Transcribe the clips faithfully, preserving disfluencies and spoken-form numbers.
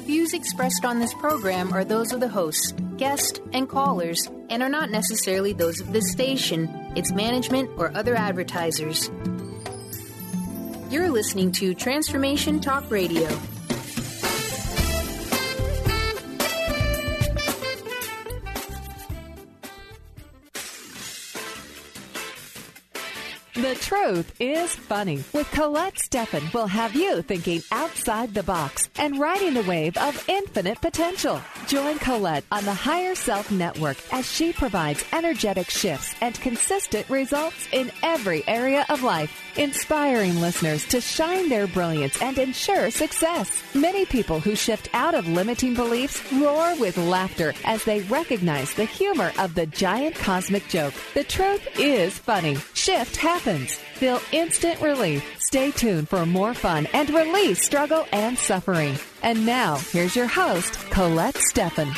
Views expressed on this program are those of the hosts, guests, and callers, and are not necessarily those of this station, its management, or other advertisers. You're listening to Transformation Talk Radio. The Truth is Funny with Colette Steffen will have you thinking outside the box and riding the wave of infinite potential. Join Colette on the Higher Self Network as she provides energetic shifts and consistent results in every area of life, inspiring listeners to shine their brilliance and ensure success. Many people who shift out of limiting beliefs roar with laughter as they recognize the humor of the giant cosmic joke. The truth is funny. Shift happens. Feel instant relief. Stay tuned for more fun and release struggle and suffering. And now, here's your host, Colette Steffen.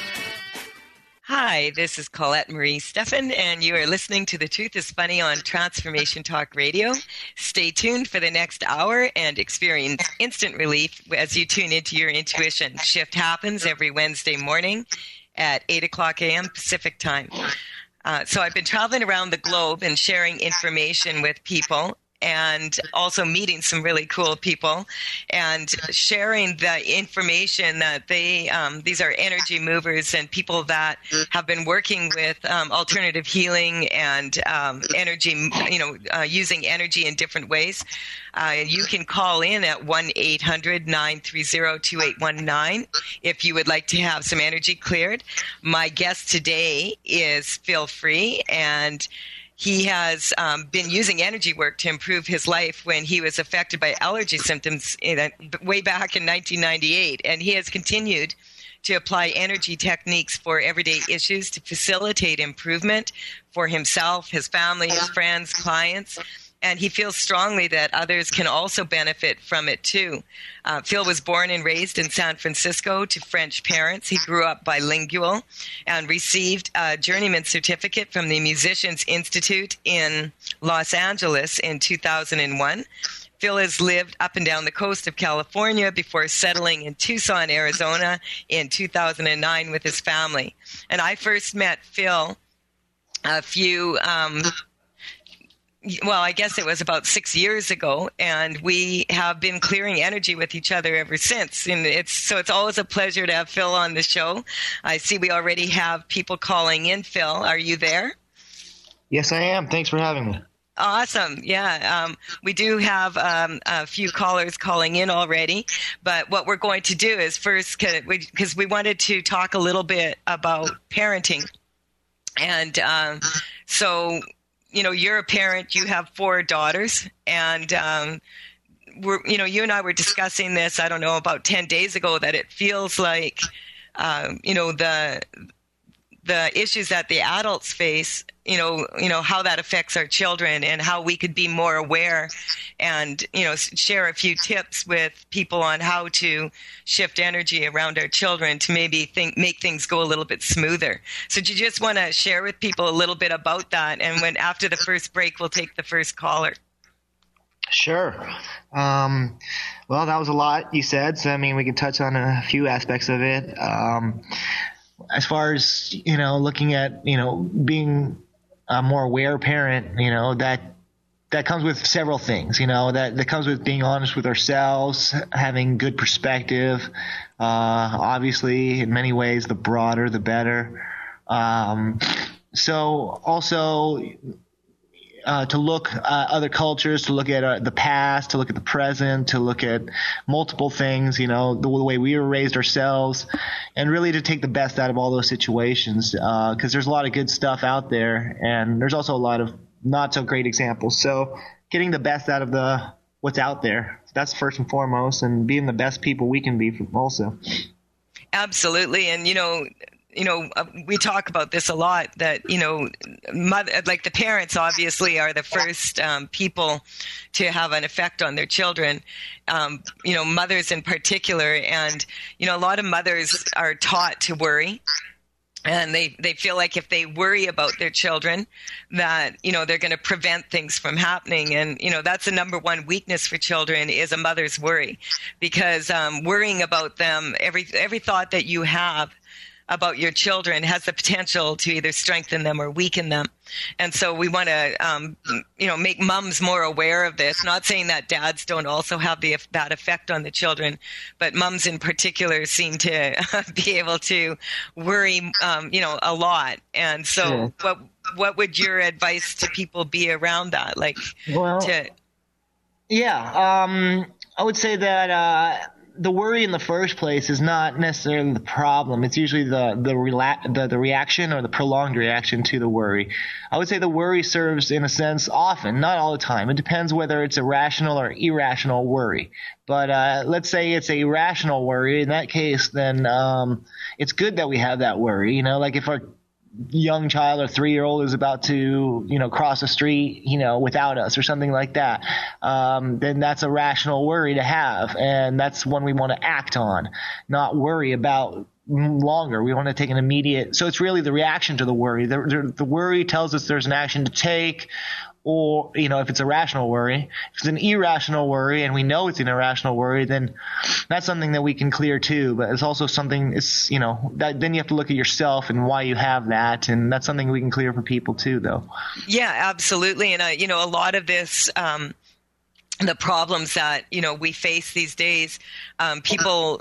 Hi, this is Colette Marie Steffen, and you are listening to The Truth is Funny on Transformation Talk Radio. Stay tuned for the next hour and experience instant relief as you tune into your intuition. Shift happens every Wednesday morning at eight o'clock a.m. Pacific time. Uh, so I've been traveling around the globe and sharing information with people and also meeting some really cool people and sharing the information that they, um, these are energy movers and people that have been working with um, alternative healing and um, energy, you know, uh, using energy in different ways. Uh, you can call in at one eight hundred nine three zero two eight one nine if you would like to have some energy cleared. My guest today is Phil Free, and he has um, been using energy work to improve his life when he was affected by allergy symptoms in a, way back in nineteen ninety-eight. And he has continued to apply energy techniques for everyday issues to facilitate improvement for himself, his family, his friends, clients. And he feels strongly that others can also benefit from it, too. Uh, Phil was born and raised in San Francisco to French parents. He grew up bilingual and received a journeyman certificate from the Musicians Institute in Los Angeles in two thousand one. Phil has lived up and down the coast of California before settling in Tucson, Arizona in two thousand nine with his family. And I first met Phil a few... Um, Well, I guess it was about six years ago, and we have been clearing energy with each other ever since. And it's so it's always a pleasure to have Phil on the show. I see we already have people calling in. Phil, are you there? Yes, I am. Thanks for having me. Awesome. Yeah, um, we do have um, a few callers calling in already. But what we're going to do is first, because we, we wanted to talk a little bit about parenting. And um, so... You know, you're a parent, you have four daughters, and um, we're, you know, you and I were discussing this, I don't know, about ten days ago, that it feels like, um, you know, the the issues that the adults face, you know, you know, how that affects our children and how we could be more aware and, you know, share a few tips with people on how to shift energy around our children to maybe think, make things go a little bit smoother. So do you just want to share with people a little bit about that? And when after the first break, we'll take the first caller. Sure. Um, well, that was a lot you said. So, I mean, we can touch on a few aspects of it. Um, as far as, you know, looking at, you know, being a more aware parent, you know, that that comes with several things, you know, that, that comes with being honest with ourselves, having good perspective. Uh, obviously, in many ways, the broader, the better. Um, so also uh, to look at other cultures, to look at uh, the past, to look at the present, to look at multiple things, you know, the, the way we were raised ourselves, and really to take the best out of all those situations, because uh, there's a lot of good stuff out there, and there's also a lot of not so great examples. So getting the best out of the what's out there, that's first and foremost, and being the best people we can be also. Absolutely. And, you know, you know, uh, we talk about this a lot, that, you know, mother, like the parents obviously are the first um, people to have an effect on their children, um, you know, mothers in particular. And, you know, a lot of mothers are taught to worry. And they, they feel like if they worry about their children, that, you know, they're going to prevent things from happening. And, you know, that's the number one weakness for children is a mother's worry, because um, worrying about them, every every thought that you have about your children has the potential to either strengthen them or weaken them. And so we want to, um, you know, make moms more aware of this. Not saying that dads don't also have the, that effect on the children, but moms in particular seem to be able to worry, um, you know, a lot. And so sure. what what would your advice to people be around that? Like, well, to yeah, um, I would say that uh, the worry in the first place is not necessarily the problem. It's usually the the, rela- the the reaction or the prolonged reaction to the worry. I would say the worry serves, in a sense, often, not all the time. It depends whether it's a rational or irrational worry. But uh, let's say it's a rational worry. In that case, then um, it's good that we have that worry. You know, like if our young child or three-year-old is about to, you know, cross the street, you know, without us or something like that, um, then that's a rational worry to have. And that's one we want to act on, not worry about longer. We want to take an immediate – so it's really the reaction to the worry. The, the, the worry tells us there's an action to take, or, you know, if it's a rational worry. If it's an irrational worry and we know it's an irrational worry, then that's something that we can clear too. But it's also something, it's, you know, that, then you have to look at yourself and why you have that. And that's something we can clear for people too, though. Yeah, absolutely. And, uh, you know, a lot of this, um, the problems that, you know, we face these days, um, people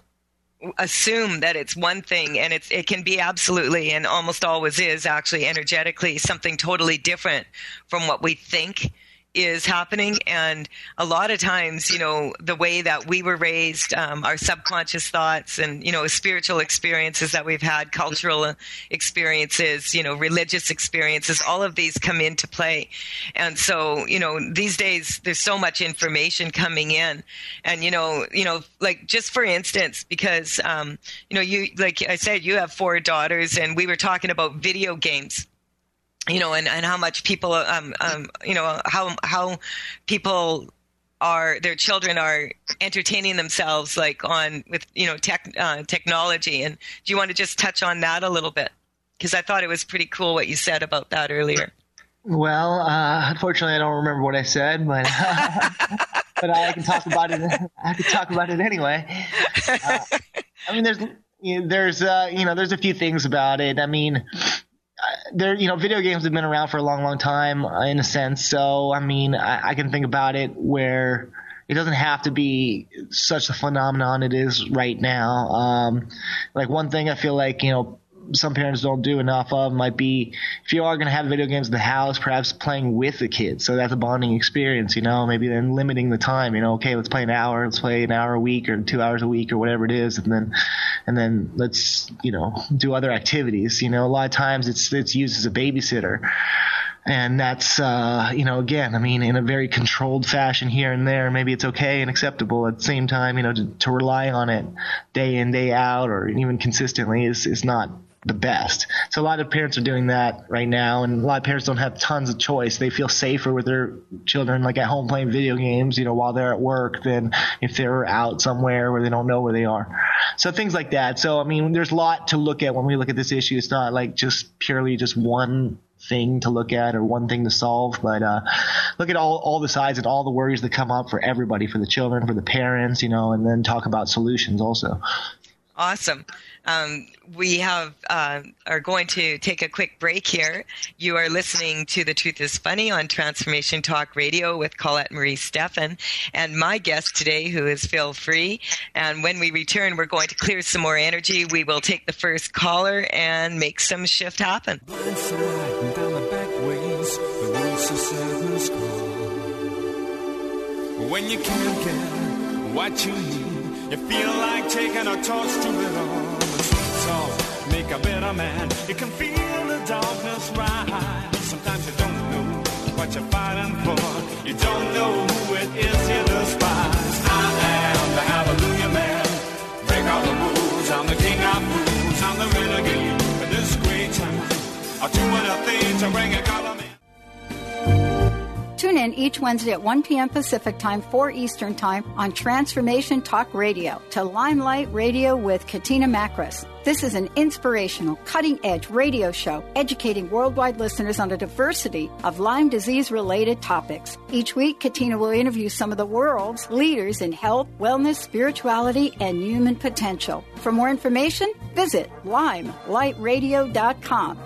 assume that it's one thing, and it's it can be absolutely and almost always is actually energetically something totally different from what we think is happening. And a lot of times, you know, the way that we were raised, um, our subconscious thoughts and, you know, spiritual experiences that we've had, cultural experiences, you know, religious experiences, all of these come into play. And so, you know, these days there's so much information coming in, and, you know, you know, like just for instance, because, um, you know, you, like I said, you have four daughters, and we were talking about video games. You know, and, and how much people, um, um, you know, how how people are, their children are entertaining themselves, like on with, you know, tech uh, technology. And do you want to just touch on that a little bit? Because I thought it was pretty cool what you said about that earlier. Well, uh, unfortunately, I don't remember what I said, but uh, but I can talk about it. I can talk about it anyway. Uh, I mean, there's you know, there's uh, you know there's a few things about it. I mean. There, you know, video games have been around for a long, long time, uh, in a sense. So, I mean, I, I can think about it where it doesn't have to be such a phenomenon it is right now. Um, like one thing I feel like, you know, some parents don't do enough of might be, if you are going to have video games in the house, perhaps playing with the kids. So that's a bonding experience, you know, maybe then limiting the time, you know, okay, let's play an hour, let's play an hour a week or two hours a week or whatever it is. And then, and then let's, you know, do other activities. You know, a lot of times it's, it's used as a babysitter. And that's, uh, you know, again, I mean, in a very controlled fashion here and there, maybe it's okay and acceptable. At the same time, you know, to, to rely on it day in, day out, or even consistently is, is not the best. So a lot of parents are doing that right now, and a lot of parents don't have tons of choice. They feel safer with their children, like at home playing video games, you know, while they're at work, than if they're out somewhere where they don't know where they are. So things like that. So, I mean, there's a lot to look at when we look at this issue. It's not like just purely just one thing to look at or one thing to solve, but uh, look at all, all the sides and all the worries that come up for everybody, for the children, for the parents, you know, and then talk about solutions also. Awesome. Um, we have uh, are going to take a quick break here. You are listening to The Truth is Funny on Transformation Talk Radio with Colette Marie Steffen, and my guest today, who is Phil Free. And when we return, we're going to clear some more energy. We will take the first caller and make some shift happen. When you can't get what you need, you feel like taking a torch to it all. The sweet salt make a better man. You can feel the darkness rise. Sometimes you don't know what you're fighting for. You don't know who it is you despise. I am the Hallelujah Man. Break all the rules. I'm the king of fools. I'm the renegade for this great town. I'll do what I think to bring a color man. Tune in each Wednesday at one p.m. Pacific Time, four Eastern Time on Transformation Talk Radio to Limelight Radio with Katina Makris. This is an inspirational, cutting-edge radio show educating worldwide listeners on a diversity of Lyme disease-related topics. Each week, Katina will interview some of the world's leaders in health, wellness, spirituality, and human potential. For more information, visit limelight radio dot com.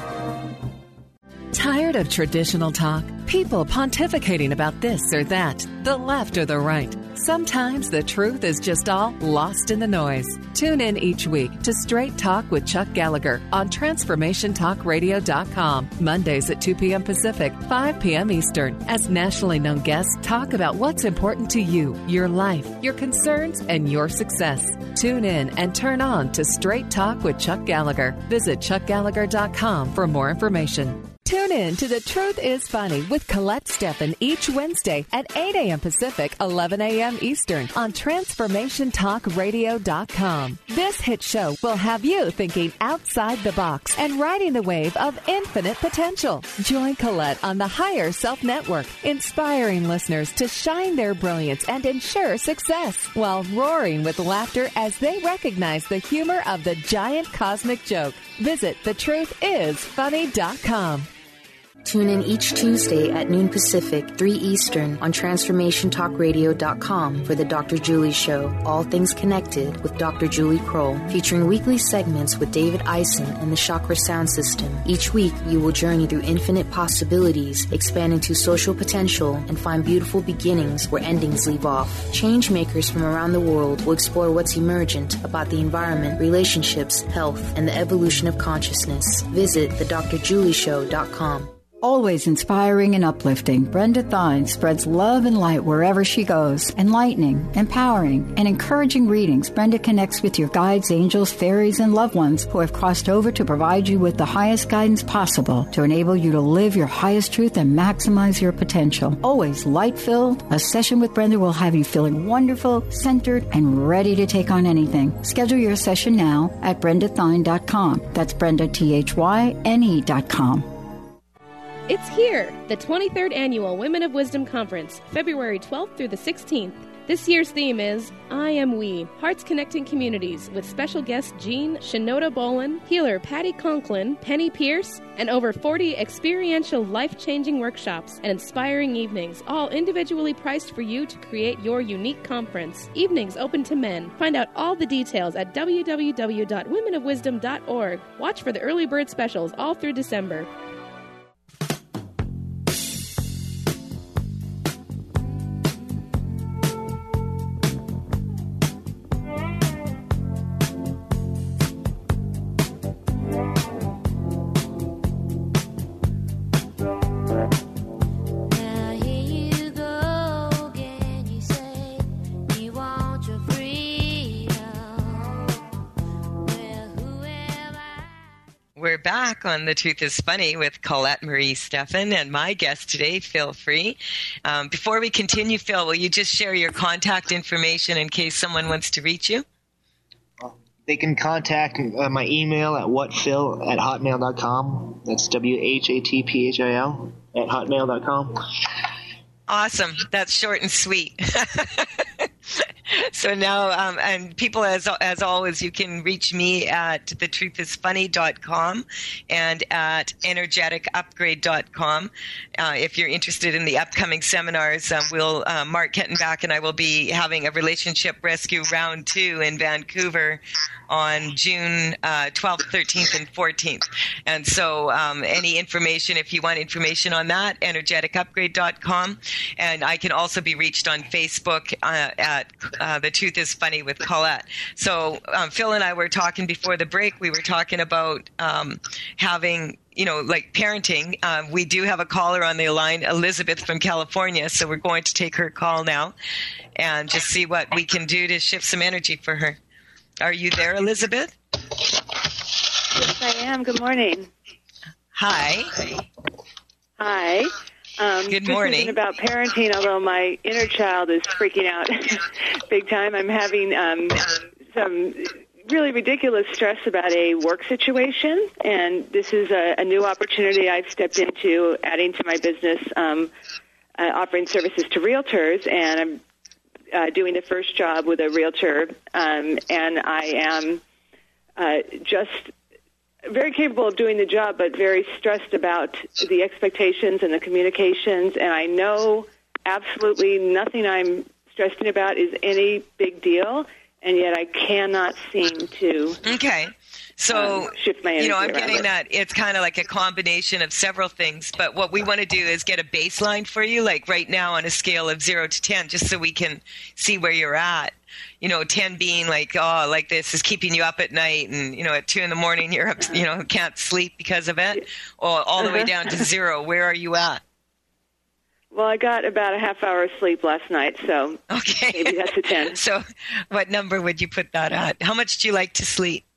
Tired of traditional talk? People pontificating about this or that, the left or the right. Sometimes the truth is just all lost in the noise. Tune in each week to Straight Talk with Chuck Gallagher on transformation talk radio dot com, Mondays at two p.m. Pacific, five p.m. Eastern, as nationally known guests talk about what's important to you, your life, your concerns, and your success. Tune in and turn on to Straight Talk with Chuck Gallagher. Visit chuck gallagher dot com for more information. Tune in to The Truth is Funny with Colette Steffen each Wednesday at eight a.m. Pacific, eleven a.m. Eastern on transformation talk radio dot com. This hit show will have you thinking outside the box and riding the wave of infinite potential. Join Colette on the Higher Self Network, inspiring listeners to shine their brilliance and ensure success while roaring with laughter as they recognize the humor of the giant cosmic joke. Visit the truth is funny dot com. Tune in each Tuesday at noon Pacific, three Eastern on transformation talk radio dot com for the Doctor Julie Show, All Things Connected with Doctor Julie Kroll, featuring weekly segments with David Eisen and the Chakra Sound System. Each week, you will journey through infinite possibilities, expand into social potential, and find beautiful beginnings where endings leave off. Change makers from around the world will explore what's emergent about the environment, relationships, health, and the evolution of consciousness. Visit the dr julie show dot com. Always inspiring and uplifting, Brenda Thine spreads love and light wherever she goes. Enlightening, empowering, and encouraging readings, Brenda connects with your guides, angels, fairies, and loved ones who have crossed over to provide you with the highest guidance possible to enable you to live your highest truth and maximize your potential. Always light-filled, a session with Brenda will have you feeling wonderful, centered, and ready to take on anything. Schedule your session now at brenda thine dot com. That's Brenda, T H Y N E dot com. It's here, the twenty-third Annual Women of Wisdom Conference, February twelfth through the sixteenth. This year's theme is I Am We, Hearts Connecting Communities, with special guests Jean Shinoda Bolin, healer Patty Conklin, Penny Pierce, and over forty experiential life-changing workshops and inspiring evenings, all individually priced for you to create your unique conference. Evenings open to men. Find out all the details at w w w dot women of wisdom dot org. Watch for the early bird specials all through December. We're back on The Truth is Funny with Colette Marie Steffen and my guest today, Phil Free. Um, before we continue, Phil, will you just share your contact information in case someone wants to reach you? They can contact uh, my email at whatphil at hotmail dot com. That's W H A T P H I L at hotmail dot com. Awesome. That's short and sweet. So now, um, and people, as as always, you can reach me at the truth is funny dot com and at energetic upgrade dot com. Uh, if you're interested in the upcoming seminars, um, we'll, uh, Mark Kettenbach and I will be having a relationship rescue round two in Vancouver on June uh, twelfth, thirteenth, and fourteenth. And so um, any information, if you want information on that, energetic upgrade dot com. And I can also be reached on Facebook uh, at uh, The Truth is Funny with Colette. So um, Phil and I were talking before the break. We were talking about um, having, you know, like parenting. Uh, we do have a caller on the line, Elizabeth from California. So we're going to take her call now and just see what we can do to shift some energy for her. Are you there, Elizabeth? Yes, I am. Good morning. Hi. Hi. Um, Good morning. Just about parenting, although my inner child is freaking out big time. I'm having um, some really ridiculous stress about a work situation, and this is a, a new opportunity I've stepped into, adding to my business um, uh, offering services to realtors, and I'm uh, doing the first job with a realtor, um, and I am uh, just very capable of doing the job, but very stressed about the expectations and the communications, and I know absolutely nothing I'm stressing about is any big deal, and yet I cannot seem to okay. So, um, shift my energy you know, I'm around getting it. that it's kind of like a combination of several things, but what we want to do is get a baseline for you, like right now on a scale of zero to ten, just so we can see where you're at. You know, ten being like, oh, like this is keeping you up at night, and, you know, at two in the morning you're up, you know, can't sleep because of it, or all the way down to zero. Where are you at? Well, I got about a half hour of sleep last night, so okay. maybe that's a ten. So what number would you put that at? How much do you like to sleep?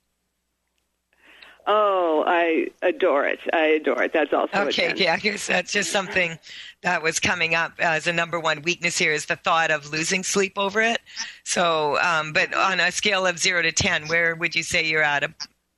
Oh, I adore it. I adore it. That's also okay. a ten. Yeah, I guess that's just something that was coming up as a number one weakness here is the thought of losing sleep over it. So, um, but on a scale of zero to ten, where would you say you're at? A...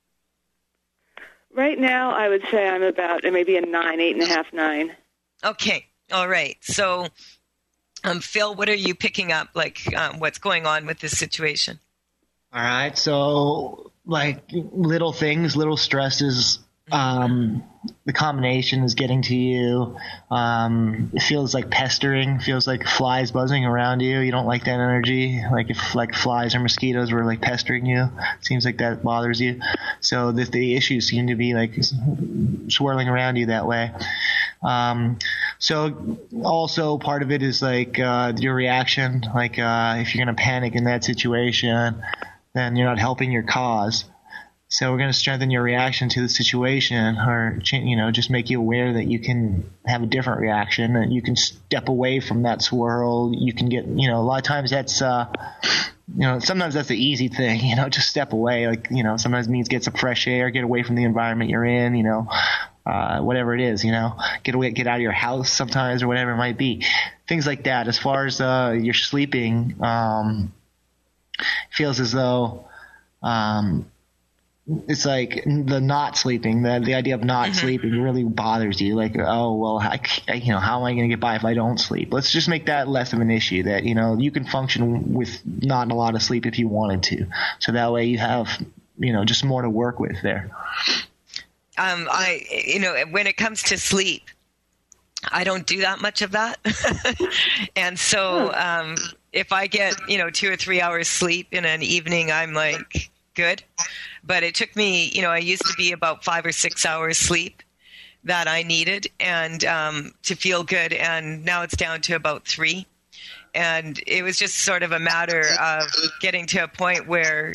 Right now, I would say I'm about maybe a nine, eight and a half, nine. Okay. All right. So, um, Phil, what are you picking up? Like, um, what's going on with this situation? All right. So, like little things, little stresses, um, the combination is getting to you. Um, it feels like pestering, feels like flies buzzing around you. You don't like that energy. Like if like flies or mosquitoes were like pestering you, it seems like that bothers you. So the, the issues seem to be like swirling around you that way. Um, so also part of it is like, uh, your reaction, like, uh, if you're going to panic in that situation, then you're not helping your cause. So we're going to strengthen your reaction to the situation, or, you know, just make you aware that you can have a different reaction, that you can step away from that swirl. You can get, you know, a lot of times that's, uh, you know, sometimes that's the easy thing, you know, just step away. Like, you know, sometimes it means get some fresh air, get away from the environment you're in, you know, uh, whatever it is, you know, get away, get out of your house sometimes or whatever it might be. Things like that. As far as, uh, you're sleeping, um, feels as though, um, it's like the not sleeping, the the idea of not mm-hmm. sleeping really bothers you. Like, oh, well, I, you know, how am I going to get by if I don't sleep? Let's just make that less of an issue, that, you know, you can function with not a lot of sleep if you wanted to. So that way you have, you know, just more to work with there. Um, I, you know, when it comes to sleep, I don't do that much of that. And so um, if I get, you know, two or three hours sleep in an evening, I'm like, good. But it took me, you know, I used to be about five or six hours sleep that I needed and um, to feel good. And now it's down to about three. And it was just sort of a matter of getting to a point where,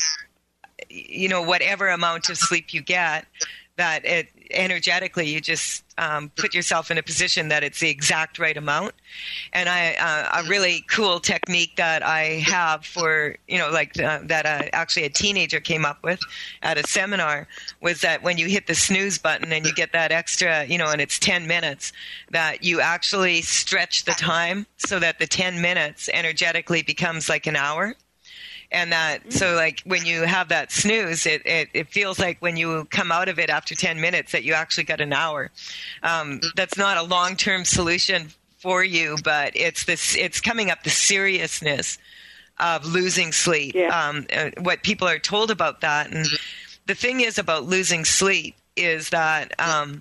you know, whatever amount of sleep you get, that it energetically you just um, put yourself in a position that it's the exact right amount. And I uh, a really cool technique that I have for, you know, like uh, that uh, actually a teenager came up with at a seminar was that when you hit the snooze button and you get that extra, you know, and it's ten minutes, that you actually stretch the time so that the ten minutes energetically becomes like an hour. And that, so like when you have that snooze, it, it, it feels like when you come out of it after ten minutes that you actually got an hour. Um, that's not a long-term solution for you, but it's this, it's coming up the seriousness of losing sleep, yeah. um, uh, what people are told about that. And the thing is about losing sleep is that um,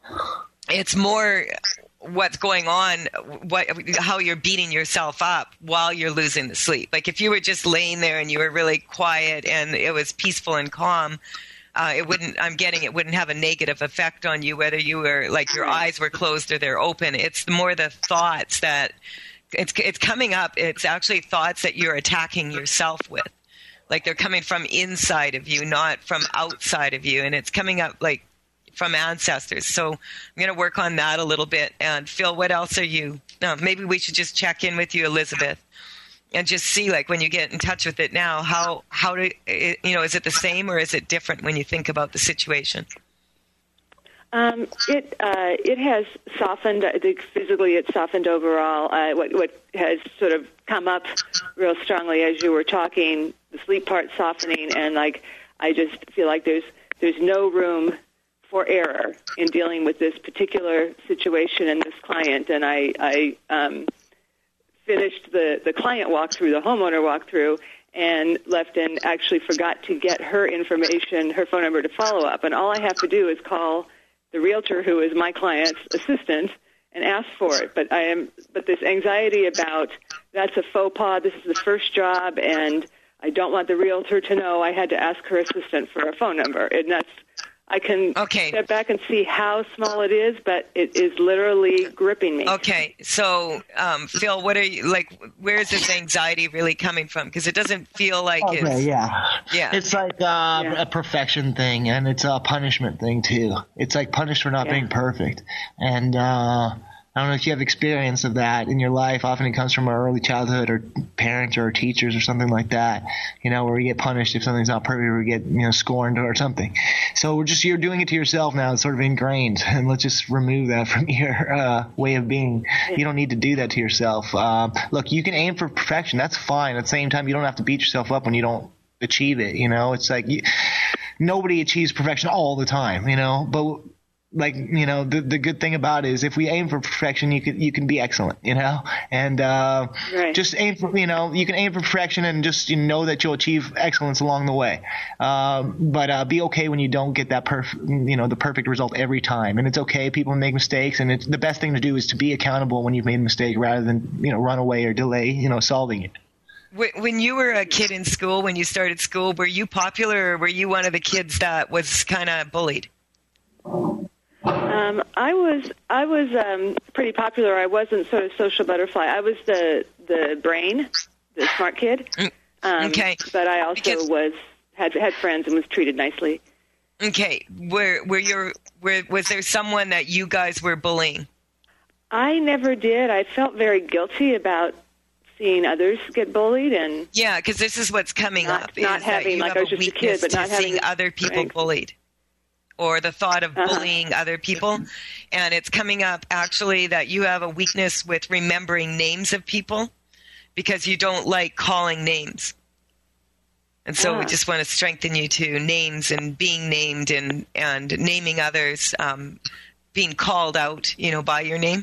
it's more what's going on, what, how you're beating yourself up while you're losing the sleep. Like if you were just laying there and you were really quiet and it was peaceful and calm, uh, it wouldn't, I'm getting it wouldn't have a negative effect on you, whether you were like your eyes were closed or they're open. It's more the thoughts that it's, it's coming up. It's actually thoughts that you're attacking yourself with. Like they're coming from inside of you, not from outside of you. And it's coming up like from ancestors. So I'm going to work on that a little bit. And Phil, what else are you, no, maybe we should just check in with you, Elizabeth, and just see, like, when you get in touch with it now, how, how do, you know, is it the same or is it different when you think about the situation? Um, it, uh, it has softened, I think physically it's softened overall. Uh, what, what has sort of come up real strongly as you were talking, the sleep part softening, and like, I just feel like there's, there's no room for error in dealing with this particular situation and this client. And I, I um, finished the, the client walkthrough, the homeowner walkthrough, and left and actually forgot to get her information, her phone number to follow up. And all I have to do is call the realtor who is my client's assistant and ask for it. But I am, but this anxiety about that's a faux pas, this is the first job, and I don't want the realtor to know I had to ask her assistant for a phone number. And that's, I can okay. step back and see how small it is, but it is literally gripping me. Okay, so um, Phil, what are you like? Where is this anxiety really coming from? Because it doesn't feel like okay, it's yeah, yeah. It's like uh, yeah. a perfection thing, and it's a punishment thing too. It's like punished for not yeah. being perfect, and uh, I don't know if you have experience of that in your life. Often it comes from our early childhood or parents or teachers or something like that, you know, where we get punished if something's not perfect, or we get, you know, scorned or something. So we're just, you're doing it to yourself now. It's sort of ingrained, and let's just remove that from your uh, way of being. You don't need to do that to yourself. Uh, look, you can aim for perfection. That's fine. At the same time, you don't have to beat yourself up when you don't achieve it. You know, it's like you, nobody achieves perfection all the time, you know, but like, you know, the the good thing about it is if we aim for perfection, you can you can be excellent, you know, and uh, right. just aim for, you know, you can aim for perfection and just, you know, that you'll achieve excellence along the way. Um, but uh, be okay when you don't get that perfect, you know, the perfect result every time. And it's okay. People make mistakes, and it's the best thing to do is to be accountable when you've made a mistake rather than, you know, run away or delay, you know, solving it. When you were a kid in school, when you started school, were you popular, or were you one of the kids that was kind of bullied? Um, I was I was um, pretty popular. I wasn't sort of social butterfly. I was the the brain, the smart kid. Um, okay, but I also because, was had had friends and was treated nicely. Okay, were were your were was there someone that you guys were bullying? I never did. I felt very guilty about seeing others get bullied, and yeah, because this is what's coming not, up. Not is having that like I was just a kid, but not having seeing other people strength. bullied, or the thought of uh-huh. bullying other people. And it's coming up actually that you have a weakness with remembering names of people because you don't like calling names. And so ah. we just want to strengthen you to names and being named and, and naming others, um, being called out, you know, by your name.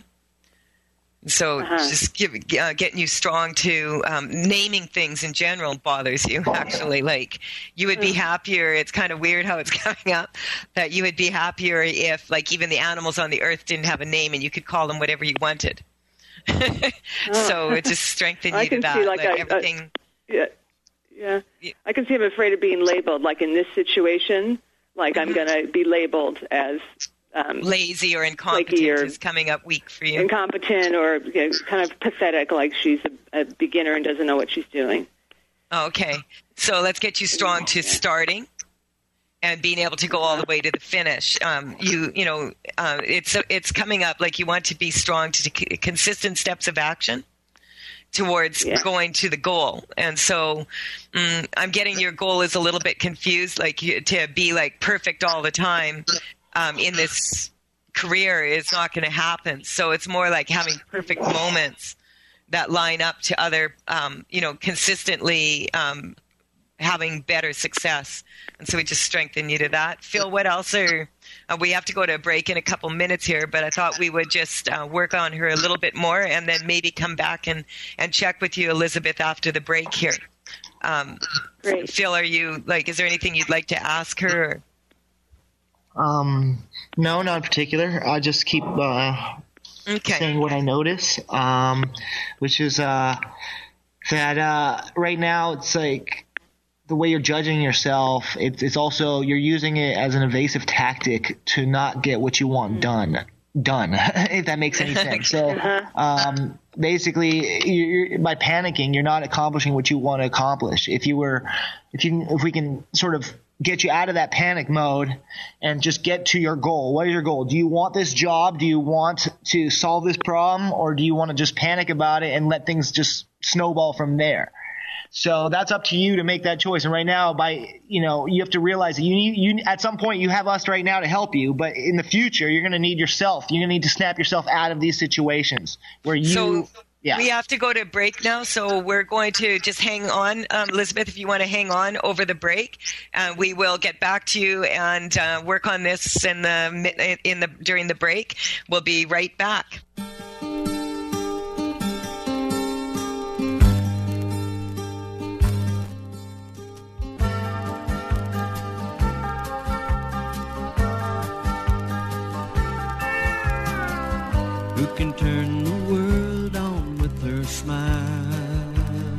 So uh-huh. just give, uh, getting you strong to um, naming things in general bothers you, actually. Like, you would be happier. It's kind of weird how it's coming up, that you would be happier if, like, even the animals on the earth didn't have a name and you could call them whatever you wanted. oh. So it just strengthened you I can to that. see, like, like I, everything. Uh, yeah, yeah. I can see I'm afraid of being labeled. Like, in this situation, like, I'm going to be labeled as Um, lazy or incompetent or is coming up weak for you. Incompetent or you know, kind of pathetic, like she's a, a beginner and doesn't know what she's doing. Okay. So let's get you strong to starting and being able to go all the way to the finish. Um, you, you know, uh, it's it's coming up like you want to be strong to c- consistent steps of action towards yeah. going to the goal. And so um, I'm getting your goal is a little bit confused, like you, to be like perfect all the time. Um, in this career is not going to happen. So it's more like having perfect moments that line up to other, um, you know, consistently um, having better success. And so we just strengthen you to that. Phil, what else are, uh, we have to go to a break in a couple minutes here, but I thought we would just uh, work on her a little bit more and then maybe come back and, and check with you, Elizabeth, after the break here. Um, Great. Phil, are you, like, is there anything you'd like to ask her? Or? Um, no, not in particular. I just keep uh, okay. saying what I notice, um, which is uh, that uh, right now it's like the way you're judging yourself. It's, it's also you're using it as an evasive tactic to not get what you want done. Done, if that makes any sense. So um, basically, you're, by panicking, you're not accomplishing what you want to accomplish. If you were, if you, if we can sort of get you out of that panic mode and just get to your goal. What is your goal? Do you want this job? Do you want to solve this problem? Or do you want to just panic about it and let things just snowball from there? So that's up to you to make that choice. And right now, by, you know, you have to realize that you need, you, at some point you have us right now to help you, but in the future, you're going to need yourself. You're going to need to snap yourself out of these situations where you so, Yeah. We have to go to break now, so we're going to just hang on, um, Elizabeth. If you want to hang on over the break, uh, we will get back to you and uh, work on this in the in the during the break. We'll be right back. Who can turn the world on with her smile?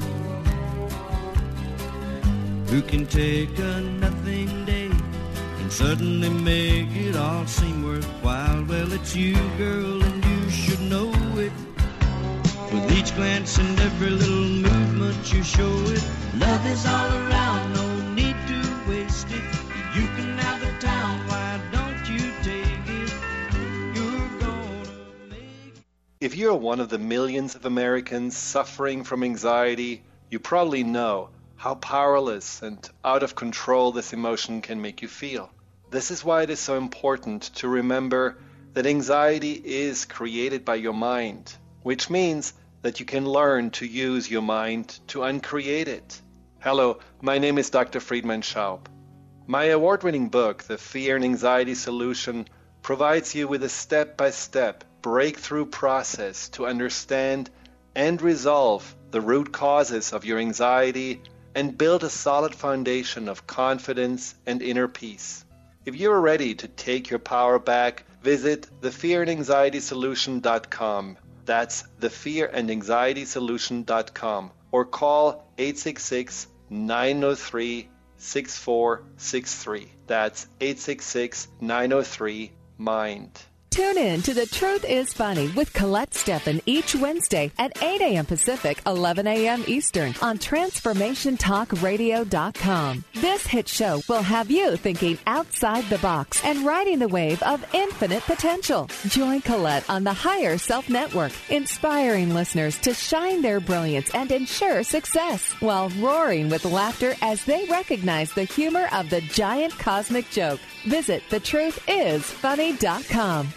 Who can take a nothing day and suddenly make it all seem worthwhile? Well, it's you, girl, and you should know it. With each glance and every little movement you show it. Love is all around, no need to waste it. You can have the town, why don't you take it? You're gonna make it. If you're one of the millions of Americans suffering from anxiety, you probably know how powerless and out of control this emotion can make you feel. This is why it is so important to remember that anxiety is created by your mind, which means that you can learn to use your mind to uncreate it. Hello, my name is Doctor Friedman Schaub. My award-winning book, The Fear and Anxiety Solution, provides you with a step-by-step breakthrough process to understand and resolve the root causes of your anxiety and build a solid foundation of confidence and inner peace. If you are ready to take your power back, visit the fear and anxiety solution dot com. That's the fear and anxiety solution dot com, or call eight six six, nine zero three, six four six three. That's eight six six, nine zero three, MIND. Tune in to The Truth is Funny with Colette Steffen each Wednesday at eight a.m. Pacific, eleven a.m. Eastern on transformation talk radio dot com. This hit show will have you thinking outside the box and riding the wave of infinite potential. Join Colette on the Higher Self Network, inspiring listeners to shine their brilliance and ensure success while roaring with laughter as they recognize the humor of the giant cosmic joke. Visit the truth is funny dot com.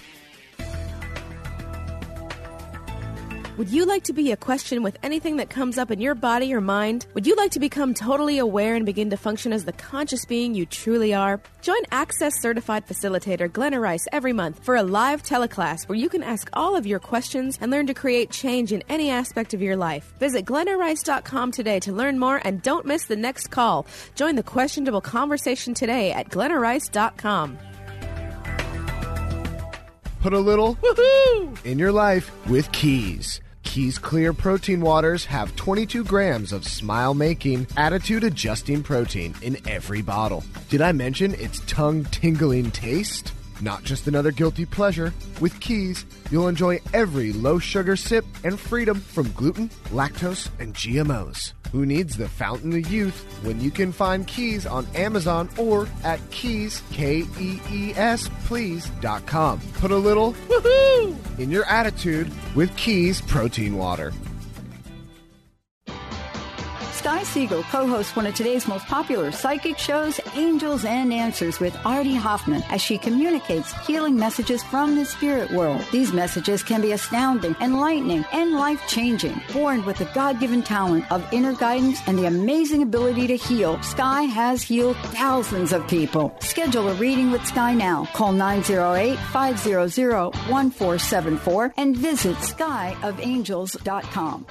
Would you like to be a question with anything that comes up in your body or mind? Would you like to become totally aware and begin to function as the conscious being you truly are? Join Access Certified Facilitator Glenna Rice every month for a live teleclass where you can ask all of your questions and learn to create change in any aspect of your life. Visit glenna rice dot com today to learn more and don't miss the next call. Join the questionable conversation today at glenna rice dot com. Put a little woohoo in your life with Keys. Keys Clear Protein Waters have twenty-two grams of smile-making, attitude-adjusting protein in every bottle. Did I mention its tongue-tingling taste? Not just another guilty pleasure. With Keys, you'll enjoy every low-sugar sip and freedom from gluten, lactose, and G M Os. Who needs the fountain of youth when you can find Keys on Amazon or at Keys, K E E S, please, dot com. Put a little woohoo in your attitude with Keys Protein Water. Sky Siegel co-hosts one of today's most popular psychic shows, Angels and Answers, with Artie Hoffman, as she communicates healing messages from the spirit world. These messages can be astounding, enlightening, and life-changing. Born with the God-given talent of inner guidance and the amazing ability to heal, Sky has healed thousands of people. Schedule a reading with Sky now. Call nine zero eight, five zero zero, one four seven four and visit sky of angels dot com.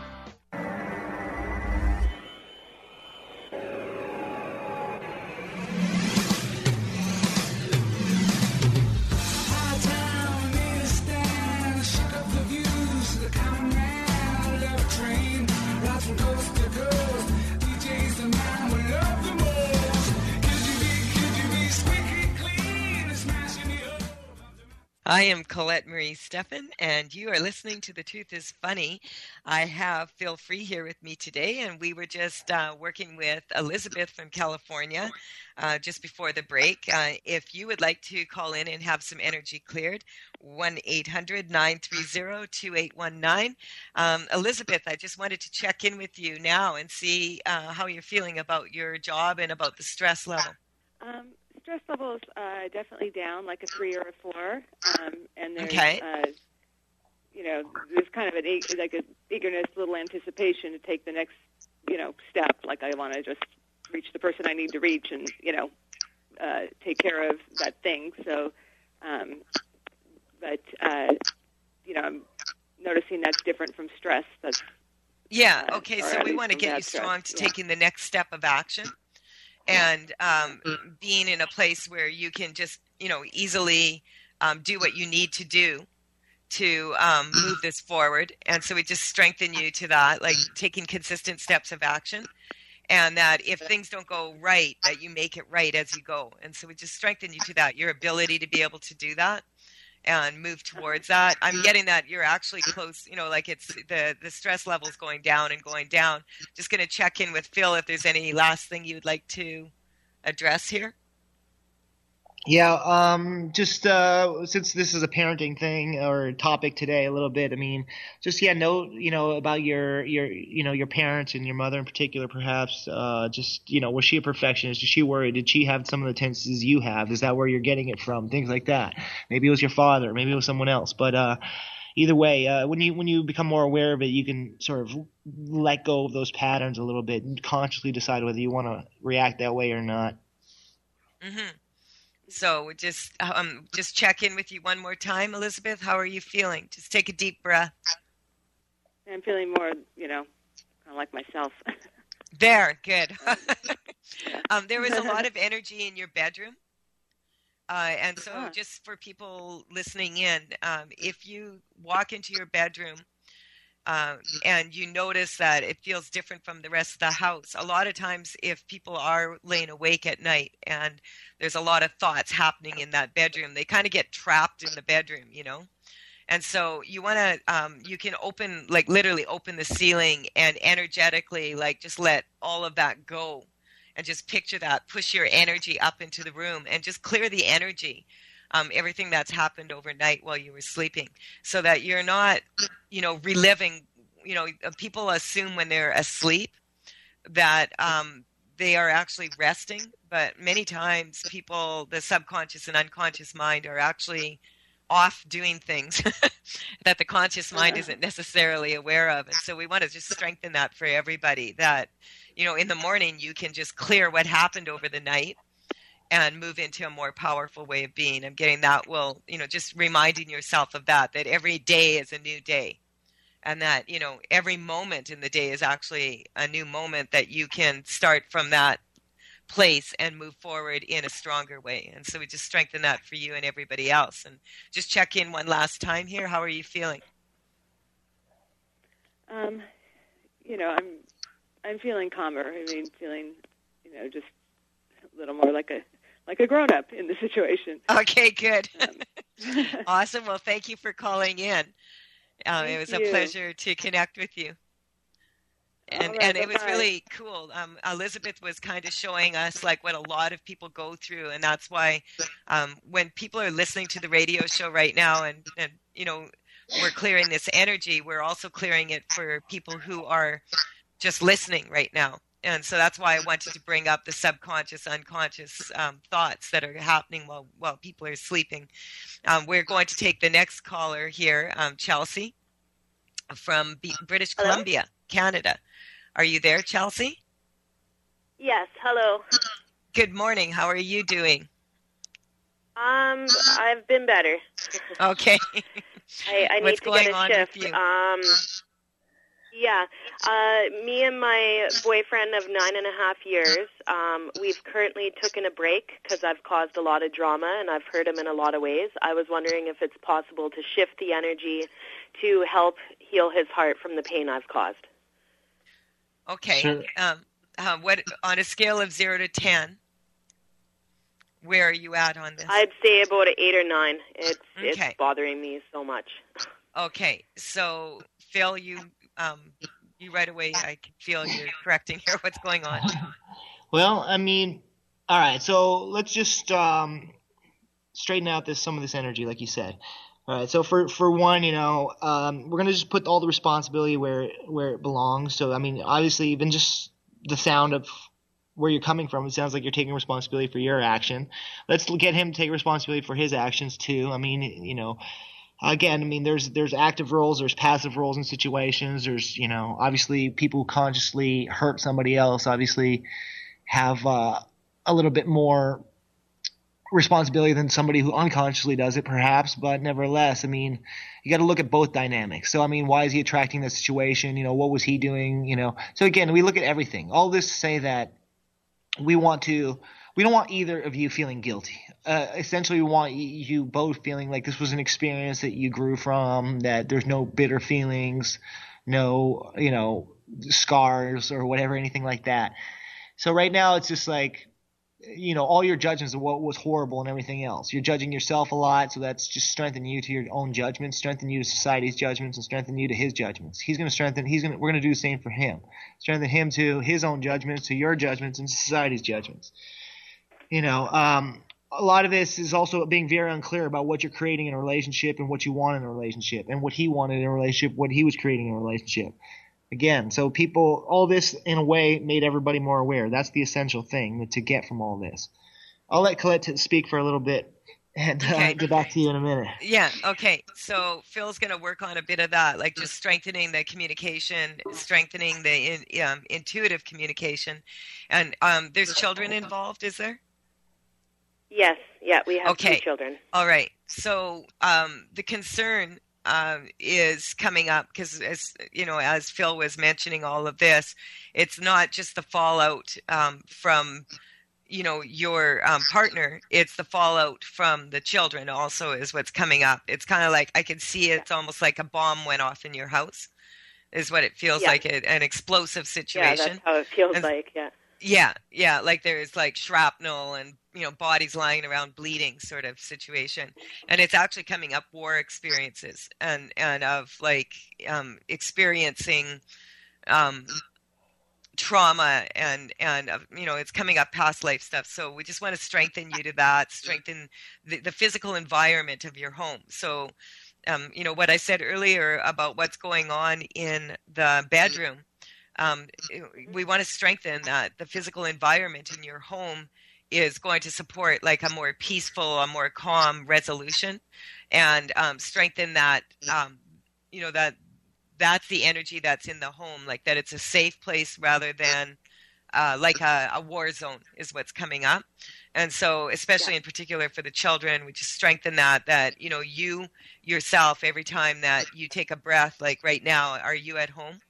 I am Colette Marie Steffen, and you are listening to The Truth is Funny. I have Phil Free here with me today, and we were just uh, working with Elizabeth from California uh, just before the break. Uh, if you would like to call in and have some energy cleared, one eight hundred, nine three zero, two eight one nine. Um, Elizabeth, I just wanted to check in with you now and see uh, how you're feeling about your job and about the stress level. Um, stress levels uh, definitely down, like a three or a four, um, and there's okay. uh, you know, there's kind of an e- like an eagerness, little anticipation to take the next, you know, step. Like I want to just reach the person I need to reach, and you know, uh, take care of that thing. So, um, but uh, you know, I'm noticing that's different from stress. That's yeah. uh, Okay, so we want to get you strong stress. to yeah. taking the next step of action, and um, being in a place where you can just, you know, easily um, do what you need to do to um, move this forward. And so we just strengthen you to that, like taking consistent steps of action, and that if things don't go right, that you make it right as you go. And so we just strengthen you to that, your ability to be able to do that and move towards that. I'm getting that you're actually close, you know, like it's the, the stress level's going down and going down. Just going to check in with Phil if there's any last thing you'd like to address here. Yeah, um, just uh, since this is a parenting thing or topic today, a little bit. I mean, just yeah, know you know about your your you know your parents and your mother in particular, perhaps. Uh, just you know, was she a perfectionist? Did she worry? Did she have some of the tendencies you have? Is that where you're getting it from? Things like that. Maybe it was your father. Maybe it was someone else. But uh, either way, uh, when you when you become more aware of it, you can sort of let go of those patterns a little bit and consciously decide whether you want to react that way or not. Mm-hmm. So just um, just check in with you one more time, Elizabeth. How are you feeling? Just take a deep breath. I'm feeling more, you know, kind of like myself. There, good. um, there was a lot of energy in your bedroom. Uh, and so just for people listening in, um, if you walk into your bedroom uh, and you notice that it feels different from the rest of the house, a lot of times if people are laying awake at night and there's a lot of thoughts happening in that bedroom, they kind of get trapped in the bedroom, you know? And so you want to, um, you can open, like literally open the ceiling and energetically, like just let all of that go and just picture that, push your energy up into the room and just clear the energy, um, everything that's happened overnight while you were sleeping, so that you're not, you know, reliving, you know, people assume when they're asleep that um, they are actually resting, but many times people, the subconscious and unconscious mind are actually off doing things that the conscious mind isn't necessarily aware of. And so we want to just strengthen that for everybody, that, you know, in the morning you can just clear what happened over the night and move into a more powerful way of being. I'm getting that will, you know, just reminding yourself of that, that every day is a new day. And that, you know, every moment in the day is actually a new moment that you can start from that place and move forward in a stronger way. And so we just strengthen that for you and everybody else. And just check in one last time here. How are you feeling? Um, you know, I'm I'm feeling calmer. I mean, feeling, you know, just a little more like a like a grown up in the situation. Okay, good. Um. Awesome. Well, thank you for calling in. Um, it was you. a pleasure to connect with you. And right, and it was bye-bye. really cool. Um, Elizabeth was kind of showing us like what a lot of people go through, and that's why um, when people are listening to the radio show right now, and, and you know, we're clearing this energy, we're also clearing it for people who are just listening right now. And so that's why I wanted to bring up the subconscious, unconscious um, thoughts that are happening while while people are sleeping. Um, we're going to take the next caller here, um, Chelsea, from B- British Hello? Columbia, Canada. Are you there, Chelsea? Yes, hello. Good morning. How are you doing? Um, I've been better. Okay. I, I need What's to going get a on shift. with you? Um, yeah, uh, me and my boyfriend of nine and a half years, um, we've currently taken a break because I've caused a lot of drama and I've hurt him in a lot of ways. I was wondering if it's possible to shift the energy to help heal his heart from the pain I've caused. Okay. Sure. Um, uh, what on a scale of zero to ten, where are you at on this? I'd say about an eight or nine. It's Okay. it's bothering me so much. Okay. So, Phil, you um, you right away, I can feel you're correcting here. What's going on? Well, I mean, all right. So let's just um, straighten out this some of this energy, like you said. All right. So for for one, you know, um, we're gonna just put all the responsibility where where it belongs. So I mean, obviously, even just the sound of where you're coming from, it sounds like you're taking responsibility for your action. Let's get him to take responsibility for his actions too. I mean, you know, again, I mean, there's there's active roles, there's passive roles in situations. There's, you know, obviously people who consciously hurt somebody else obviously have uh, a little bit more responsibility than somebody who unconsciously does it, perhaps. But nevertheless, I mean, you got to look at both dynamics. So, I mean, why is he attracting the situation? You know, what was he doing? You know, so again, we look at everything. All this to say that we want to – we don't want either of you feeling guilty. Uh, essentially, we want you both feeling like this was an experience that you grew from, that there's no bitter feelings, no, you know, scars or whatever, anything like that. So right now it's just like, you know, all your judgments of what was horrible and everything else. You're judging yourself a lot, so that's just strengthening you to your own judgments, strengthen you to society's judgments, and strengthen you to his judgments. He's going to strengthen – he's going to – we're going to do the same for him. Strengthen him to his own judgments, to your judgments, and society's judgments. You know, um, a lot of this is also being very unclear about what you're creating in a relationship and what you want in a relationship and what he wanted in a relationship, what he was creating in a relationship. Again, so people – all this in a way made everybody more aware. That's the essential thing to get from all this. I'll let Colette speak for a little bit and okay. uh, get back to you in a minute. Yeah, okay. So Phil's going to work on a bit of that, like just strengthening the communication, strengthening the in, um, intuitive communication. And um, there's children involved, is there? Yes, yeah, we have okay. two children. All right. So um, the concern um, is coming up because, as you know, as Phil was mentioning all of this, it's not just the fallout um, from, you know, your um, partner. It's the fallout from the children also is what's coming up. It's kind of like I can see it, it's almost like a bomb went off in your house is what it feels yeah. like, a, an explosive situation. Yeah, that's how it feels and, like, yeah. Yeah, yeah, like there's like shrapnel and, you know, bodies lying around bleeding sort of situation. And it's actually coming up war experiences and, and of like um, experiencing um, trauma and, and uh, you know, it's coming up past life stuff. So we just want to strengthen you to that, strengthen the, the physical environment of your home. So, um, you know, what I said earlier about what's going on in the bedroom, Um, we want to strengthen that the physical environment in your home is going to support like a more peaceful, a more calm resolution, and um, strengthen that, um, you know, that that's the energy that's in the home, like that it's a safe place rather than uh, like a, a war zone is what's coming up. And so, especially yeah. in particular for the children, we just strengthen that, that, you know, you yourself, every time that you take a breath, like right now, are you at home?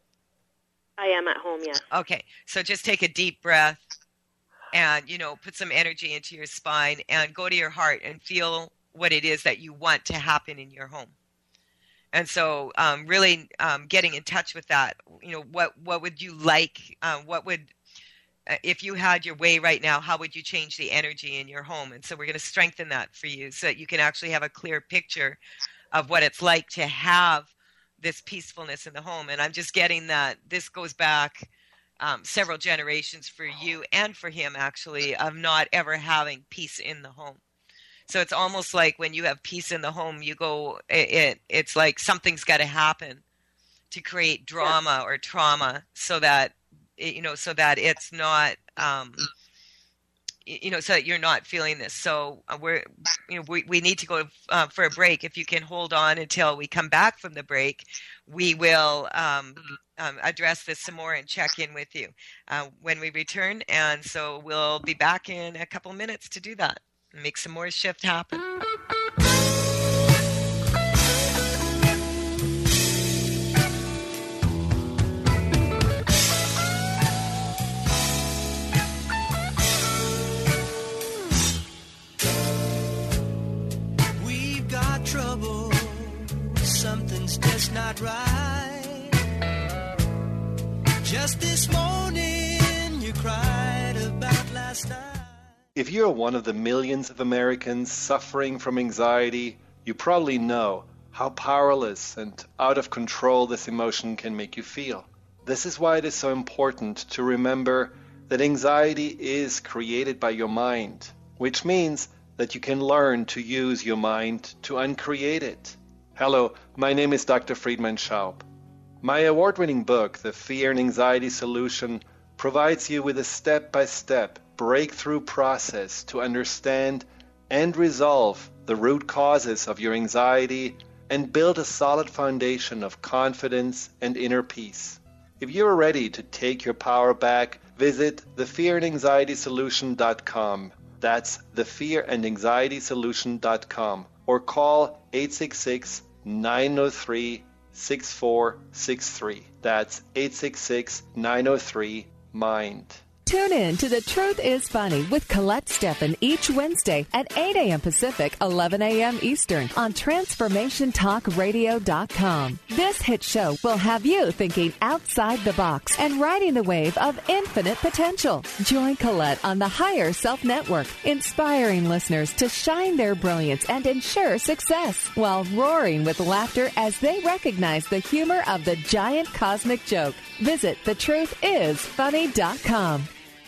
I am at home, yes. Okay, so just take a deep breath and, you know, put some energy into your spine and go to your heart and feel what it is that you want to happen in your home. And so um, really um, getting in touch with that, you know, what, what would you like, uh, what would, uh, if you had your way right now, how would you change the energy in your home? And so we're going to strengthen that for you so that you can actually have a clear picture of what it's like to have this peacefulness in the home. And I'm just getting that this goes back um, several generations for you and for him, actually, of not ever having peace in the home. So it's almost like when you have peace in the home, you go, it, it it's like something's got to happen to create drama yeah. or trauma so that, you know, so that it's not, um, you know, so that you're not feeling this. So uh, we're, you know, we, we need to go uh, for a break. If you can hold on until we come back from the break, we will um, um, address this some more and check in with you uh, when we return. And so we'll be back in a couple minutes to do that and make some more shift happen. Something's just not right. Just this morning you cried about last night. If you're one of the millions of Americans suffering from anxiety, you probably know how powerless and out of control this emotion can make you feel. This is why it is so important to remember that anxiety is created by your mind, which means that you can learn to use your mind to uncreate it. Hello, my name is Doctor Friedemann Schaub. My award-winning book, The Fear and Anxiety Solution, provides you with a step-by-step breakthrough process to understand and resolve the root causes of your anxiety and build a solid foundation of confidence and inner peace. If you are ready to take your power back, visit the fear and anxiety solution dot com. That's the fear and anxiety solution dot com, or call eight six six, nine zero three, six four six three. That's eight six six, nine zero three, MIND. Tune in to The Truth is Funny with Colette Steffen each Wednesday at eight a.m. Pacific, eleven a.m. Eastern on transformation talk radio dot com. This hit show will have you thinking outside the box and riding the wave of infinite potential. Join Colette on the Higher Self Network, inspiring listeners to shine their brilliance and ensure success while roaring with laughter as they recognize the humor of the giant cosmic joke. Visit the truth is funny dot com.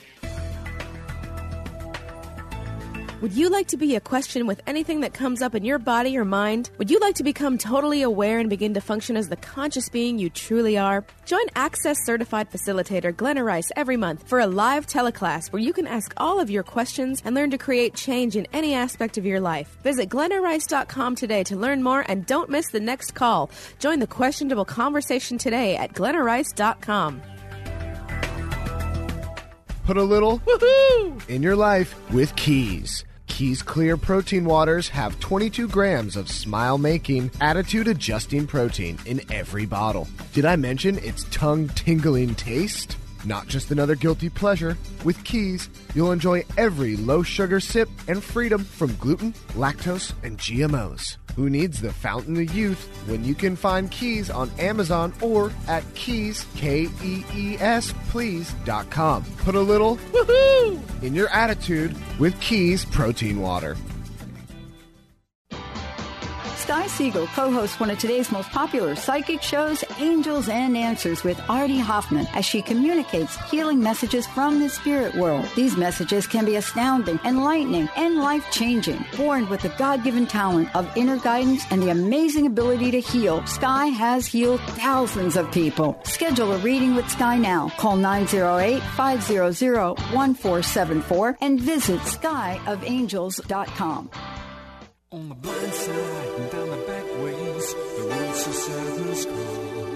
Would you like to be a question with anything that comes up in your body or mind? Would you like to become totally aware and begin to function as the conscious being you truly are? Join Access Certified Facilitator Glenna Rice every month for a live teleclass where you can ask all of your questions and learn to create change in any aspect of your life. Visit glenna rice dot com today to learn more and don't miss the next call. Join the questionable conversation today at glenna rice dot com. Put a little woohoo in your life with Keys. Keys Clear Protein Waters have twenty-two grams of smile-making, attitude-adjusting protein in every bottle. Did I mention its tongue-tingling taste? Not just another guilty pleasure. With Keys, you'll enjoy every low-sugar sip and freedom from gluten, lactose, and G M Os. Who needs the fountain of youth when you can find Keys on Amazon or at keys, K E E S, please, dot com. Put a little woohoo in your attitude with Keys Protein Water. Sky Siegel co-hosts one of today's most popular psychic shows, Angels and Answers, with Artie Hoffman, as she communicates healing messages from the spirit world. These messages can be astounding, enlightening, and life-changing. Born with the God-given talent of inner guidance and the amazing ability to heal, Sky has healed thousands of people. Schedule a reading with Sky now. Call nine zero eight, five zero zero, one four seven four and visit sky of angels dot com. On the blind side and down the back ways, the road so sadness gone.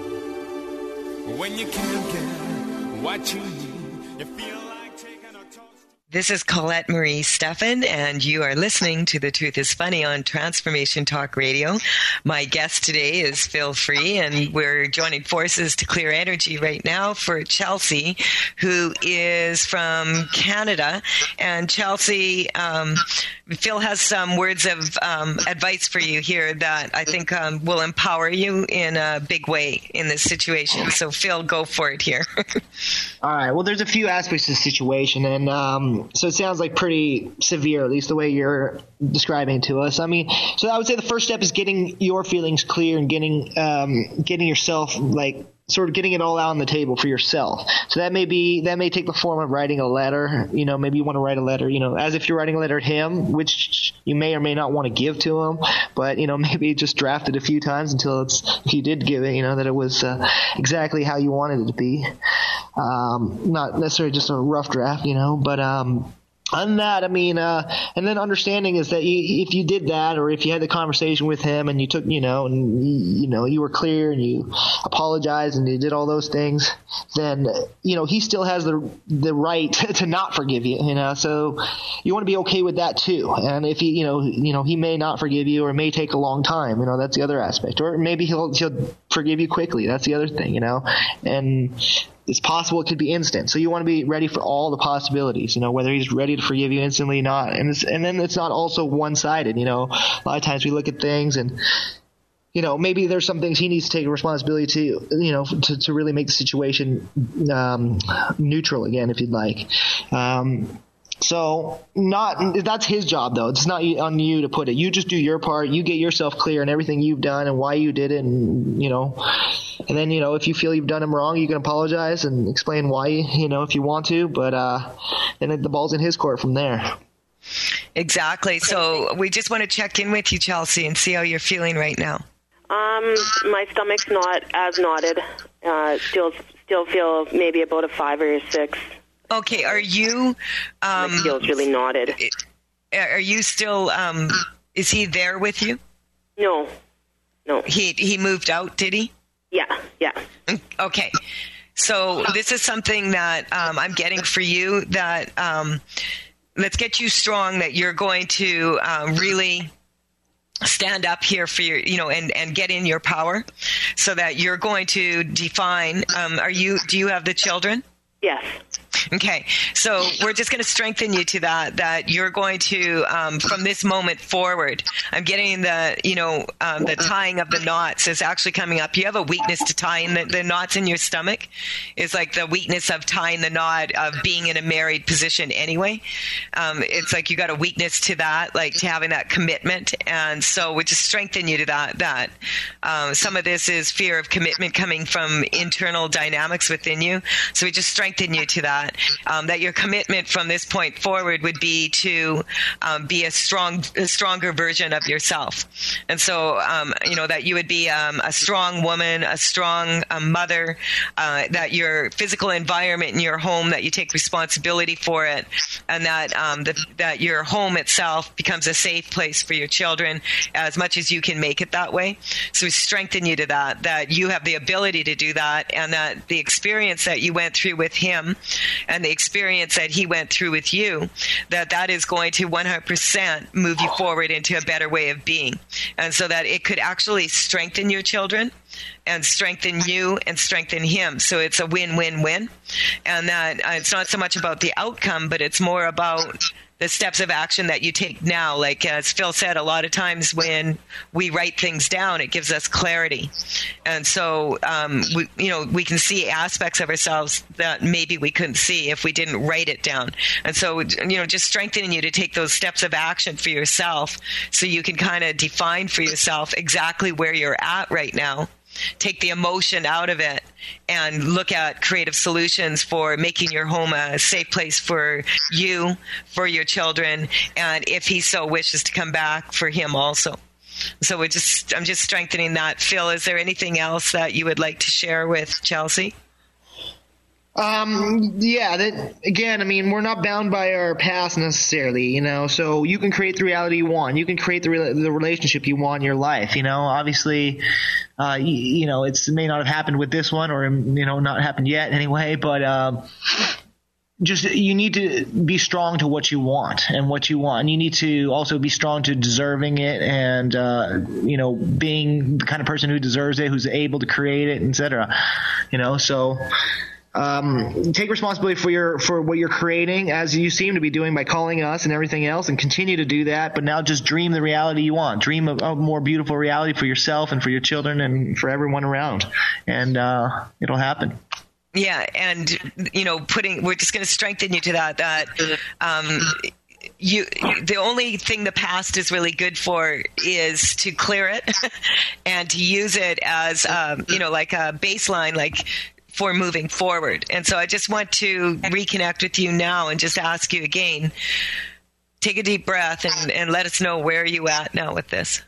When you can't get what you need, you feel like taking a toast. This is Colette Marie Steffen, and you are listening to The Truth is Funny on Transformation Talk Radio. My guest today is Phil Free, and we're joining forces to clear energy right now for Chelsea, who is from Canada. And Chelsea, um, Phil has some words of um, advice for you here that I think um, will empower you in a big way in this situation. So, Phil, go for it here. All right. Well, there's a few aspects of the situation, and um, so it sounds like pretty severe, at least the way you're describing it to us. I mean, so I would say the first step is getting your feelings clear and getting um, getting yourself like sort of getting it all out on the table for yourself. So that may be that may take the form of writing a letter. You know, maybe you want to write a letter, you know, as if you're writing a letter to him, which you may or may not want to give to him. But, you know, maybe just draft it a few times until it's, if you did give it, you know, that it was uh, exactly how you wanted it to be. Um, not necessarily just a rough draft, you know, but um, on that, I mean, uh, and then understanding is that you, if you did that, or if you had the conversation with him and you took, you know, and you, you know, you were clear and you apologized and you did all those things, then, you know, he still has the the right to not forgive you, you know. So you want to be okay with that too. And if he, you know, you know, he may not forgive you, or it may take a long time, you know, that's the other aspect. Or maybe he'll he'll forgive you quickly. That's the other thing, you know. And it's possible it could be instant. So you want to be ready for all the possibilities, you know, whether he's ready to forgive you instantly or not. And it's, and then it's not also one-sided, you know. A lot of times we look at things and, you know, maybe there's some things he needs to take responsibility to, you know, to, to really make the situation um, neutral again, if you'd like. Um, So not that's his job, though. It's not on you to put it. You just do your part. You get yourself clear on everything you've done and why you did it, and you know, and then you know if you feel you've done him wrong, you can apologize and explain why, you know, if you want to. But uh, then the ball's in his court from there. Exactly. So we just want to check in with you, Chelsea, and see how you're feeling right now. Um, my stomach's not as knotted. Uh, still, still feel maybe about a five or a six. Okay, are you... Um, My feels really knotted. are you still, um, is he there with you? No, no. He he moved out, did he? Yeah, yeah. Okay. So this is something that um, I'm getting for you, that um, let's get you strong, that you're going to uh, really stand up here for your, you know, and, and get in your power, so that you're going to define, um, are you, do you have the children? Yes. Okay, so we're just going to strengthen you to that, that you're going to, um, from this moment forward, I'm getting the, you know, um, the tying of the knots is actually coming up. You have a weakness to tying the, the knots in your stomach. It's like the weakness of tying the knot of being in a married position anyway. Um, it's like you got a weakness to that, like to having that commitment. And so we just strengthen you to that, that um, some of this is fear of commitment coming from internal dynamics within you. So we just strengthen you to that. Um, that your commitment from this point forward would be to um, be a strong, a stronger version of yourself. And so, um, you know, that you would be um, a strong woman, a strong um, mother, uh, that your physical environment in your home, that you take responsibility for it, and that um, the, that your home itself becomes a safe place for your children as much as you can make it that way. So we strengthen you to that, that you have the ability to do that, and that the experience that you went through with him and the experience that he went through with you, that that is going to one hundred percent move you forward into a better way of being. And so that it could actually strengthen your children and strengthen you and strengthen him. So it's a win-win-win. And that uh, it's not so much about the outcome, but it's more about the steps of action that you take now. Like as Phil said, a lot of times when we write things down, it gives us clarity. And so, um, we, you know, we can see aspects of ourselves that maybe we couldn't see if we didn't write it down. And so, you know, just strengthening you to take those steps of action for yourself, so you can kind of define for yourself exactly where you're at right now. Take the emotion out of it and look at creative solutions for making your home a safe place for you, for your children, and if he so wishes to come back, for him also. So we just, I'm just strengthening that. Phil, is there anything else that you would like to share with Chelsea? Um, yeah, that, again, I mean, we're not bound by our past necessarily, you know, so you can create the reality you want. You can create the re- the relationship you want in your life, you know. Obviously, uh, you, you know, it's, it may not have happened with this one, or, you know, not happened yet anyway, but, um, just, you need to be strong to what you want and what you want. And you need to also be strong to deserving it, and, uh, you know, being the kind of person who deserves it, who's able to create it, et cetera, you know, so. Um, take responsibility for your for what you're creating, as you seem to be doing by calling us and everything else, and continue to do that. But now just dream the reality you want. Dream of a more beautiful reality for yourself and for your children and for everyone around, and uh, it'll happen. Yeah, and you know, putting we're just going to strengthen you to that. That um, you, the only thing the past is really good for is to clear it and to use it as um, you know, like a baseline, like. For moving forward. And so I just want to reconnect with you now and just ask you again, take a deep breath and, and let us know where you at now with this.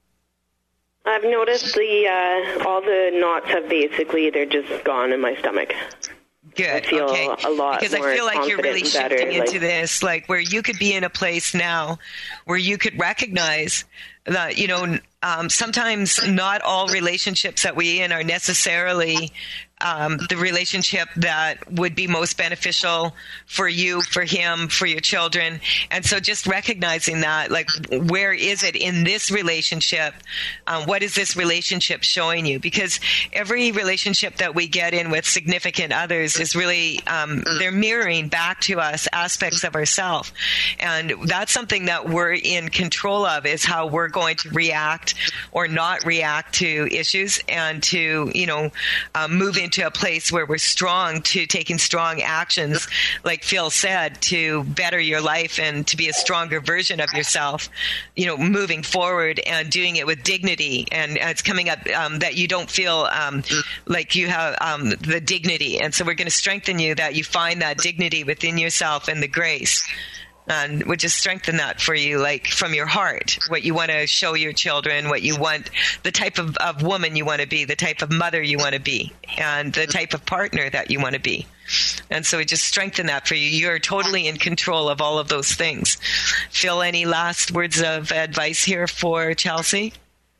I've noticed the uh, all the knots have basically, they're just gone in my stomach. Good. I feel okay. a lot because more I feel like you're really better, shifting like, into this, like where you could be in a place now where you could recognize that, you know, um, sometimes not all relationships that we in are necessarily um, the relationship that would be most beneficial for you, for him, for your children. And so just recognizing that, like, where is it in this relationship? Um, what is this relationship showing you? Because every relationship that we get in with significant others is really, um, they're mirroring back to us aspects of ourselves. And that's something that we're in control of, is how we're going to react or not react to issues, and to, you know, um, move into a place where we're strong, to taking strong actions, like Phil said, to better your life and to be a stronger version of yourself, you know, moving forward and doing it with dignity. And it's coming up um, that you don't feel um, like you have um, the dignity. And so we're going to strengthen you that you find that dignity within yourself and the grace. And would just strengthen that for you, like from your heart, what you want to show your children, what you want, the type of, of woman you want to be, the type of mother you want to be, and the type of partner that you want to be. And so it just strengthen that for you. You're totally in control of all of those things. Phil, any last words of advice here for Chelsea?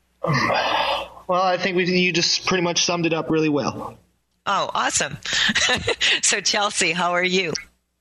Well, I think we, you just pretty much summed it up really well. Oh, awesome. So, Chelsea, how are you?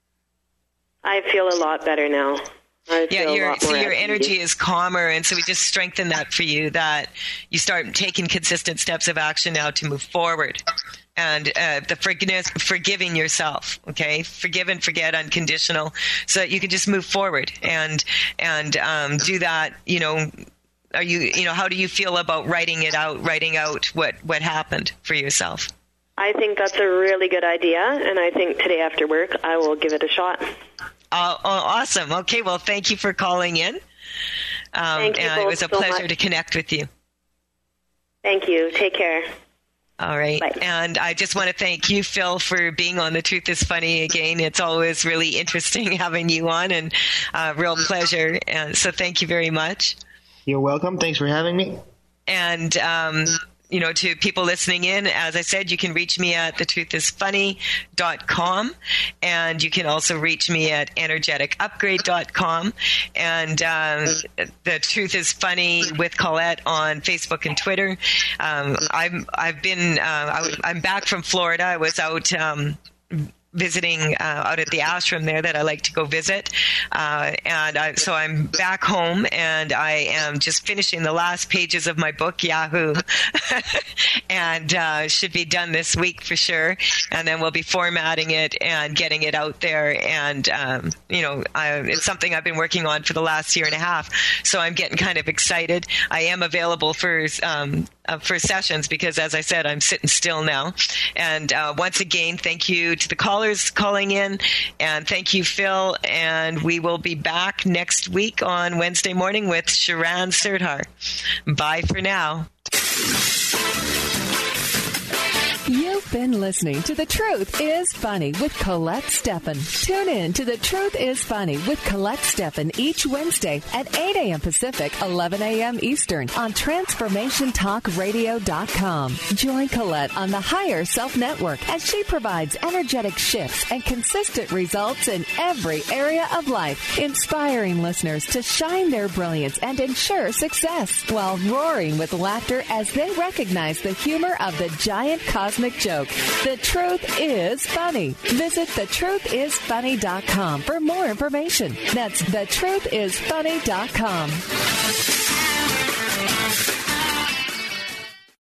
I feel a lot better now. I yeah, feel your, a lot so more your at energy ease. is calmer, and so we just strengthen that for you, that you start taking consistent steps of action now to move forward. And uh, the forgiveness, forgiving yourself, okay? Forgive and forget, unconditional, so that you can just move forward and and um, do that, you know. Are you, you know, how do you feel about writing it out, writing out what, what happened for yourself? I think that's a really good idea, and I think today after work I will give it a shot. Uh, oh, awesome. Okay, well, thank you for calling in. Um, Thank you and both it was a so pleasure much. to connect with you. Thank you. Take care. All right. Bye. And I just want to thank you, Phil, for being on The Truth is Funny again. It's always really interesting having you on, and uh, real pleasure. And so thank you very much. You're welcome. Thanks for having me. And, um, you know, to people listening in, as I said, you can reach me at the truth is funny dot com, and you can also reach me at energetic upgrade dot com, and um, The Truth is Funny with Colette on Facebook and Twitter. Um, I'm, I've been, uh, I, I'm back from Florida. I was out um, visiting uh, out at the ashram there that I like to go visit. Uh, and I, so I'm back home, and I am just finishing the last pages of my book, Yahoo, and uh, should be done this week for sure. And then we'll be formatting it and getting it out there. And, um, you know, I, it's something I've been working on for the last year and a half. So I'm getting kind of excited. I am available for um, uh, for sessions because, as I said, I'm sitting still now. And uh, once again, thank you to the callers calling in, and thank you, Phil. And we will be back next week on Wednesday morning with Sharan Sirdhar. Bye for now. You've been listening to The Truth is Funny with Colette Steffen. Tune in to The Truth is Funny with Colette Steffen each Wednesday at eight a.m. Pacific, eleven a.m. Eastern on transformation talk radio dot com. Join Colette on the Higher Self Network as she provides energetic shifts and consistent results in every area of life, inspiring listeners to shine their brilliance and ensure success while roaring with laughter as they recognize the humor of the giant cosmic joke. The Truth is Funny. Visit the truth is funny dot com for more information. That's the truth is funny dot com.